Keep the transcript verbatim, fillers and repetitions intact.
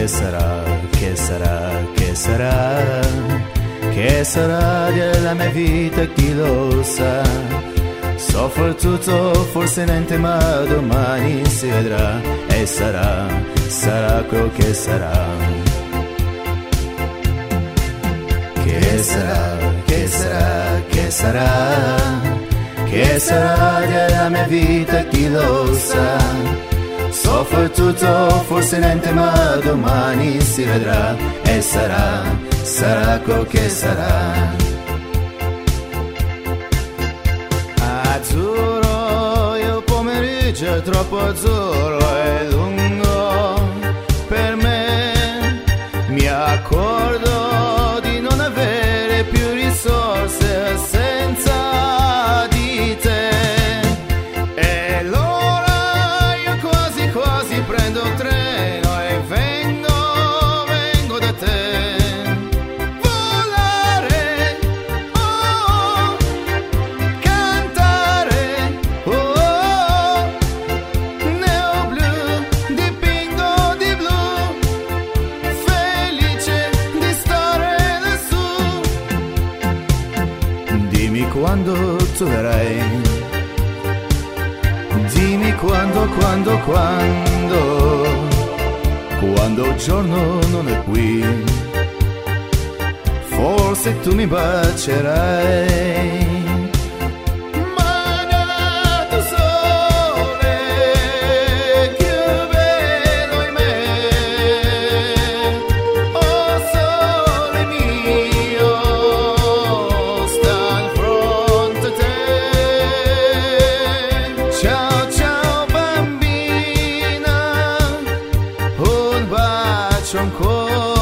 che sarà, che sarà, che sarà, che sarà della mia vita, chi lo sa. Soffro tutto, forse niente, ma domani si vedrà e sarà, sarà quel che sarà. Che sarà, che sarà, che sarà, che sarà della mia vita, chi lo sa. Soffro tutto, forse niente, ma domani si vedrà e sarà, sarà quel che sarà. Azzurro, il pomeriggio è troppo azzurro e lungo per me. Mi accorgo di non avere più risorse senza di te. E allora io quasi quasi prendo un treno e vengo, vengo da te. Volare, oh, cantare, oh, neo blu, dipingo di blu, felice di stare lassù. Dimmi quando tu verrai, dimmi quando, quando, quando, quando il giorno non è qui, forse tu mi bacerai. Mandato sole, che bello in me, oh sole mio, sta in fronte a te. Ciao ciao bambina, un bacio ancora.